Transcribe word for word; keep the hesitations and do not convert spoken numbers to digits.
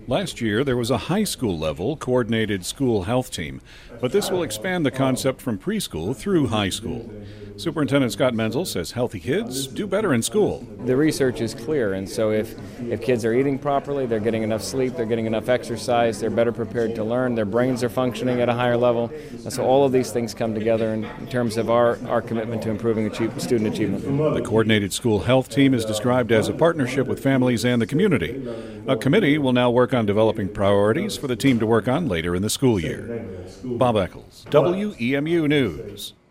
Last year, there was a high school level coordinated school health team, but this will expand the concept from preschool through high school. Superintendent Scott Menzel says healthy kids do better in school. The research is clear, and so if, if kids are eating properly, they're getting enough sleep, they're getting enough exercise, they're better prepared to learn, their brains are functioning at a higher level. And so all of these things come together in, in terms of our, our commitment to improving achieve, student achievement. The coordinated school health team is described as a partnership with families and the community. A committee will now work on developing priorities for the team to work on later in the school year. Bob Eccles, W E M U News.